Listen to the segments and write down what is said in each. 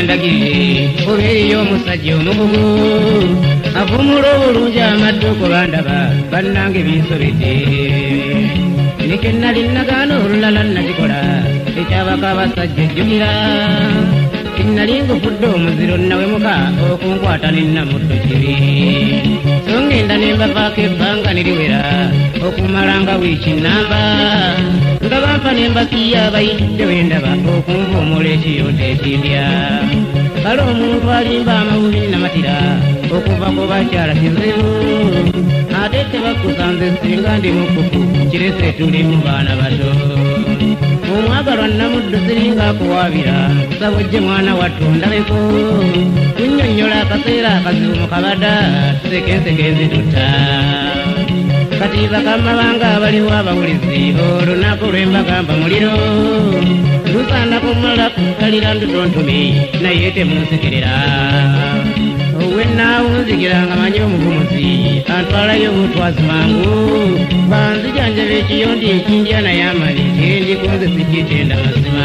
ondagirire obeereyo omusajja omugugu avumula obulungi amadde okubandaba bannange binsobedde neke nali nagaana olulala nakikola ekyabaka abasajja ejjukira nali ngufudde omuziro nawe muka okunkwata nenamuddo kibi so ngenda nembavaako ebbanga neriwera okumalanga wiiki namba nga bampa nembasiya abayidde wendaba okunvuumula ekiyonta ekindya kale omuntu alimba amawubi namatira okuva ku bakyala kizibu ate tebakusanze singa ndi mukuku kirese tuli mu baana bato omwagalwa namuddo siringa akuwaabira kusabojje mwana wattu ndabeko kunnyonnyola akaseera akazibu mu kabada tusekenseke tutta kati bakamabanga abaliwo abawulizi olunaku lwembagamba muliro lusaana kumala kukalira ndutontumi naye temunsekerera wennaawunzikiranga manyi omuvumuzi antwalayo obutwazi mangu banzijanjaba ekiyondi ekindya naye amani tirindikunze sikikyenda mazima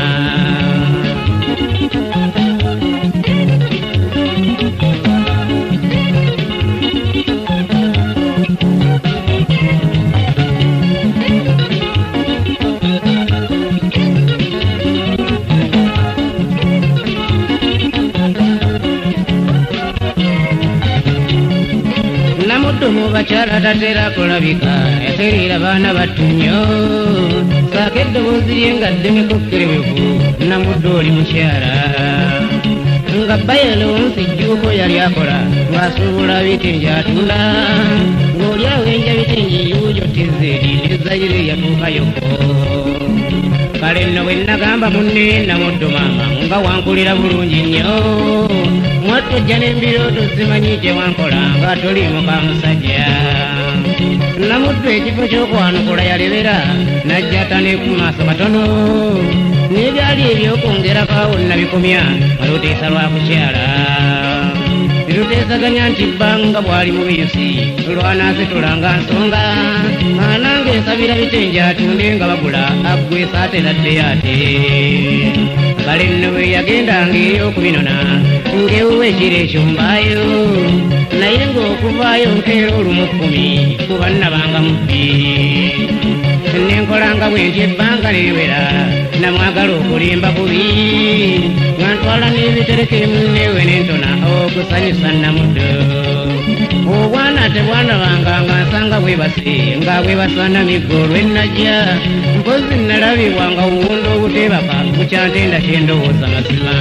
bakyala tatera kulabika yaterera baana battu nnyo saako eddoboozi lye nga ddemekokkerewevu namudde oli mukyala nga bayelo nsijjuuko yali akola ng'asuubula bitengi atunda ng'oli awenja bitengi yuujo tizeri nezayire yatuukayoko kale nno bwe nagamba munne namuddo maama nga wankulira bulungi nnyo mwatojja n'embirooto zimanyi kye wankola nga toliimu ka musajja namuddo ekifo ky'okwanukula yalebera najjata ne ku maaso katono n'ebyali ebyokwongerakaawo nabikomya maluteesa lwa kukyala biruteesaganya nti bbanga bwali mu biyusi lwanaasitulanga nsonga anange nsabira bitengi atunde nga bagula aggwesa ate naddeyo ate kale nno bwe yagendanga ey'okubinona ng'ewuwa ekiro ekyo mbaayo naye ng'okuvaayo nkeera olumu 10 ku bannabanga mubbi nenkolanga bwenti ebbanga neriwera namwagala okulimba bubi nga ntwala n'ebitereke munneewe nentona okusanyusa namuddo obwana tebwanabanga nga nsanga bwebase nga bwebasana miggo olwennajja mpozi nalabibwa nga wuwunda obuteebaka bukyantenda kyendowooza mazima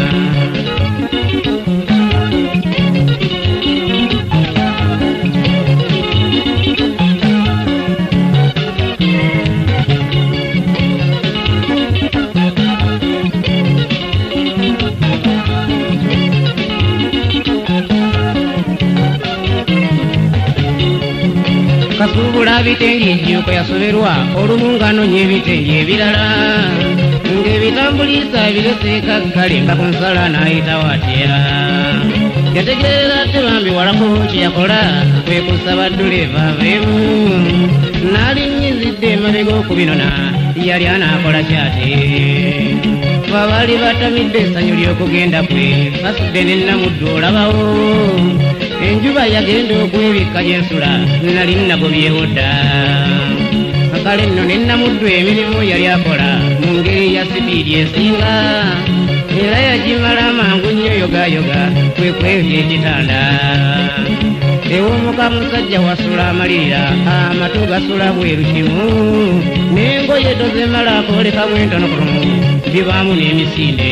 kasuubula bitengi ejjuuko yasoberwa olumu ng'anoonya ebitengi ebirala ng'ebitambuliisa bireseekaggale nga ku nsala n'ayitawo atya yategeerera tebambiwalako kye yakola kwe kusaba dduleeva aveemu n'alinnyizidde emabega okubinona yali anaakola kyate babaali batamidde essanyu ly'okugenda kwe basudde n'ennamuddu olabawo enjuba yagenda okwebikka gyensula nali nagobyewo dda kale nno nennamuddu emirimu yali akola mu ngeri ya sipiidi esinga era yagimala amangu nnyo yogayoga kwe kwebya ekitanda ew'omuka musajja wasula amalirira amatu gasula bweru kimu n'engoye tozemala akoolekamu entonotono bibaamu n'emisinde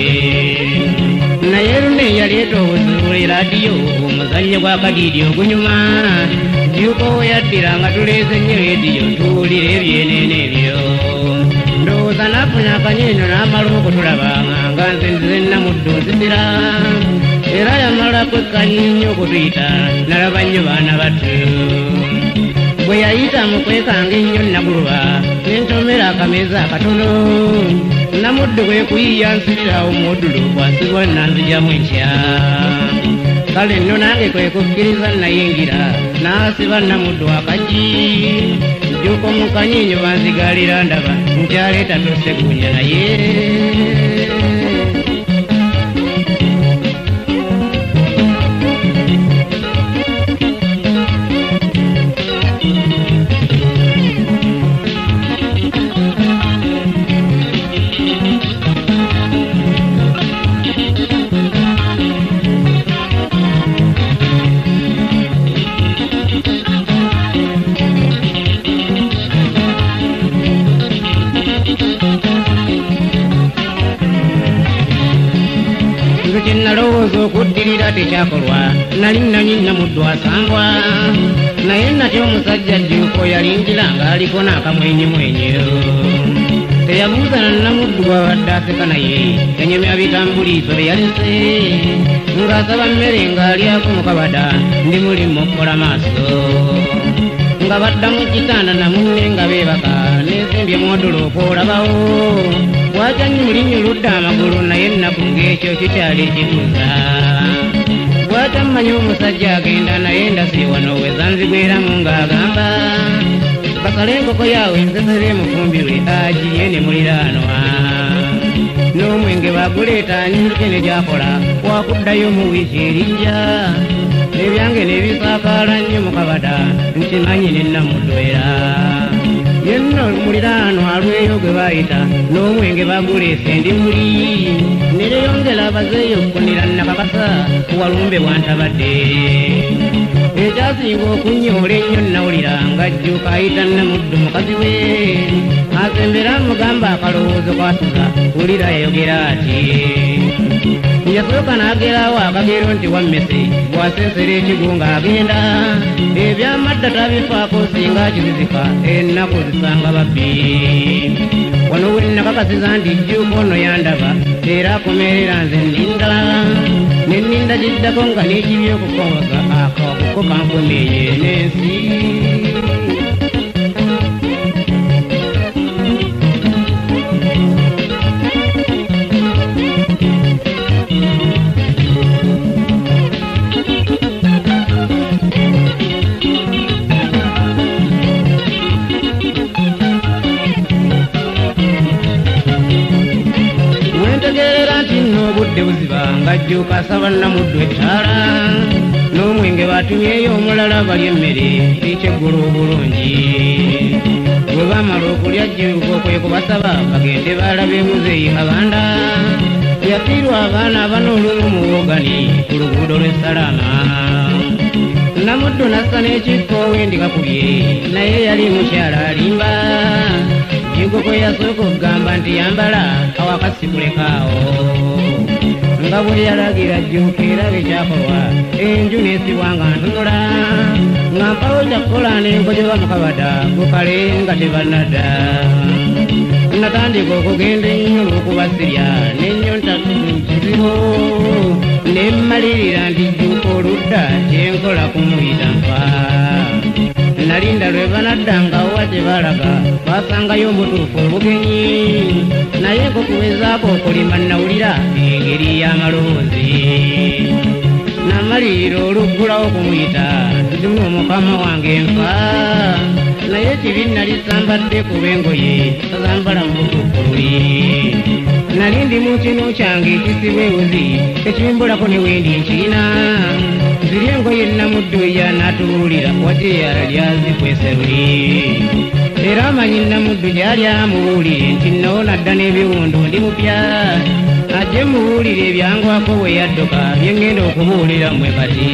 naye lunne yaleeta obuzibu eradiyo omuzannyo gw'akadiidi ogunyuma jjuuko we yaddiranga tuleeze nnyo rediyo tuwulire ebyeneene ebyo ndowooza n'afuna akanyiino n'amala okutulabanga nga nze nzize nnamuddu nzizira era yamala kwekkanyi nnyo okutuyita nalaba nnyo baana battu bwe yayita mu kwekanga ennyo naguluba nentomera akameeza akatono namuddu bwe kuyiya nsirirawo muwoddulo bwasibwa nanzijamu ekya kale nno nange kwe kukkiriza nayingira n'asiba namuddu akagi jjuuko mu kanyiinyo banzigaalira ndaba nkyaleeta tosegunya naye kye nalowooza okuddirira tekyakolwa nali nanyinna muddu asambwa naye natya omusajja Jjuuko yalingira ng'aliko n'akamwenyumwenyo teyabuuza nannamuddu bw'abadde aseka naye yanyumya bitambuliiso bye yalese ng'asaba mmere ng'alyako mu kabada ndi mulimu okukola maaso nga badda mu kitanda namunne nga beebaka neezimbye mwodoloopa olabawo bw'atya nnyulinyuludde amagulu naye ennaku ng'ekyo kikyali ekibuuza bw'atya mmanyi omusajja agenda naye ndasiri wano wezanzigweramu ng'agamba kasale enkoko yaawe nsesere mufumbirwe agirye ne muliraanwa n'omwenge baguleeta nyinzuke ne gyakola wakuddayo mu wiiki erinja ebyange nebisaakaala nnyo mu kabada nkimanyi nennamuddwera yenna muliraanwa alweyo gwe baayita n'omwenge baguleese ndi muli nereyongera abazeeyo okukunira nakakasa walumbe bwantabadde ekyasinga okunyoola ennyo nawulira nga Jjuuko ayita nnamuddu mukazi we asembera mugamba akalowoozo kwatuza wulira yayogera ati yasooka n'agerawo akagero nti wammese bw'asensera ekigo ng'agenda ebyamadda tabifaako singa akizizika ennaku zisanga babbi wano we nakakasiza nti Jjuuko ono yandaba era akomerera nze nindala nenninda giddako nga n'ekibi okukongoza akakuko kankomeeye n'ensi obudde buziba nga Jjuuko asaba nnamuddu ettaala n'omwenge batumyeyo omulala balya emmere ekyeggulo obulungi bwe baamala okulya Jjuuko kwe kubasaba bagende baalabe muzeeyi Kabanda yafiirwa abaana abana olumu mu wogani ku luguudo lw'essalaama nnamuddu nassa n'ekikko wendi kakubye naye yali mukyala alimba Jjuuko kwe yasooka okugamba nti yambala awakasi kulekaawo nga bwe yalagira Jjuuko era bekyakolwa enju neesibwa nga ntunula nga mpawo kyakukola n'enkojoba mu kabada bukale nga tebannadda natandika okugenda ennyo olw'okubasirya n'ennyo ntakizibu nemmalirira nti Jjuuko oludda kyenkola kumuyita nfa nalinda lwe banadda nga wa tebalaga basangayo omutuufu obugenyi naye nkokuwezaako okulima nawulira engeri y'amaloboozi namalirira oluggulawo kumuyita ndimu omukama wange nfa naye kibi nali sambadde kuba engoye tazambala mu butuufu luli nali ndi mu kinu kyange ekisibwa ewuzi ekimbulako ne wendi nkirina ziri engoye nnamuddu eyanatubuulira wate yali azikwese luli era amanyi nnamuddu gyali amubuulire nti nawona dda n'ebiwundu ndi mupya ajje mubuulire ebyangwako bwe yadduka bye ŋŋenda okubuulira mmwe kati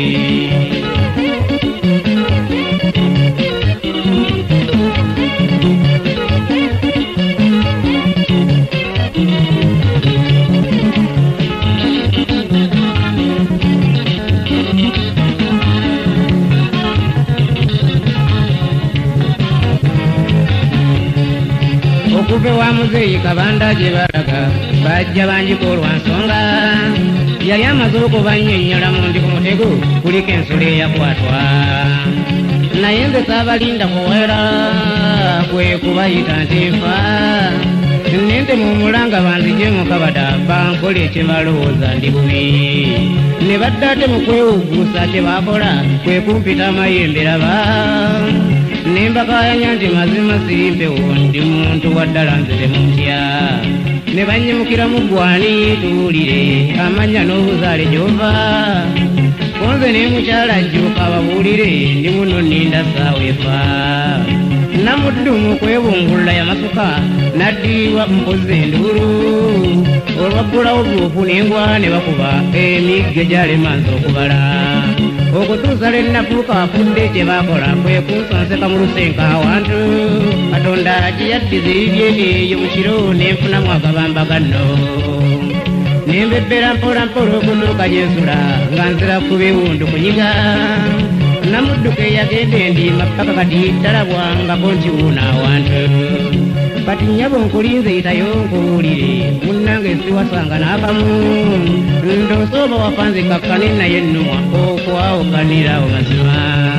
okuva wa muzeeyi Kabanda gye balaga bajja banjiko olwansonga yali amaze okubannyonnyola mu ndi ku mutego kuliko ensolo eyakwatwa naye nze saabalinda kuwera kwe kubayita nti nfa nente mu mulanga banzije mu kabada bankole kye balowooza ndi bubi ne badda ate mu kwewuguusa kye baakola kwe kumpita amayembe raba nembakayanya nti mazima siri mpewo ndi muntu waddala nze temutya ne bannyemukira mu ggwani tuwulire amanya n'obuzaale gy'ova konze ne mukyala Jjuuko ababuulire ndi muno nninda ssaawa efa nnamuddu mu kwebungulula yamasuka n'addirirwa mpozi enduulu olwaggulawo buupu n'engwa ne bakuba emigge gyalemanza okubala okutuusa lwe nnafuuka afudde kye baakola kwe kunsonseka mu lusenka awantu Katonda gye yaddiza ebibye eyo mu kiro ne nfunamu agabamba ganno Nembebera mpola mpola okutuuka gye nsula nga nzira ku biwundu kunyiga namudduka eyagenda endima paka kati talabwangako nti wuuna awantu kati nnyabo nkulinze yitayo nkuwulire munnange siwasanga n'akamu ndosooba wafanze kakkane naye nnumwa okwawukanirawo mazima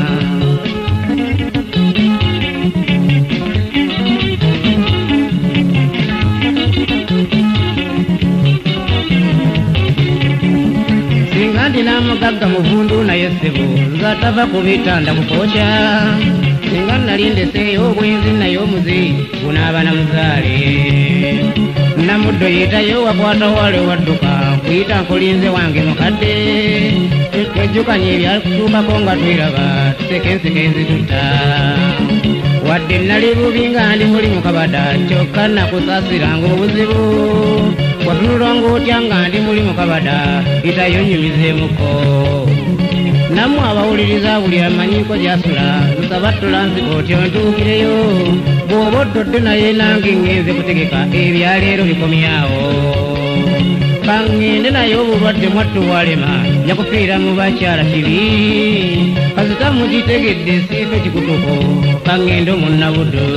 singa ndina amagagga muvundu naye ssebo nzatava ku bitanda kukokya singa nalindeseeyo obwenzi naye omuzi gunaaba na muzaale namuddo yeetayo wakwata wale wadduka kuyita nkulinze wange mukadde twejjukanye ebyakutuukako nga twiraba tuseke enzitutta wadde nali bubi nga ndi muli mukabada kyokka nakusaasiranga obuzibu watunula ng'otya nga ndi muli mukabada yitayo nnyumizeemuko nammwe abawuliriza buli amanyiko gyasula nsaba tulanzika otyo ntuukireyo bw'oba oddodde naye nange ngenze kutegeka ebyaleero bikomyawo kaŋŋende naye obulwadde mwattu bwalema njakufiira mu bakyala kibi kasita mugitegedde siife kikutuko kaŋŋende omunnabuddu.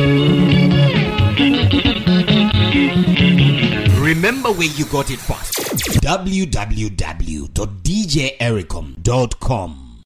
Remember where you got it first. www.djericom.com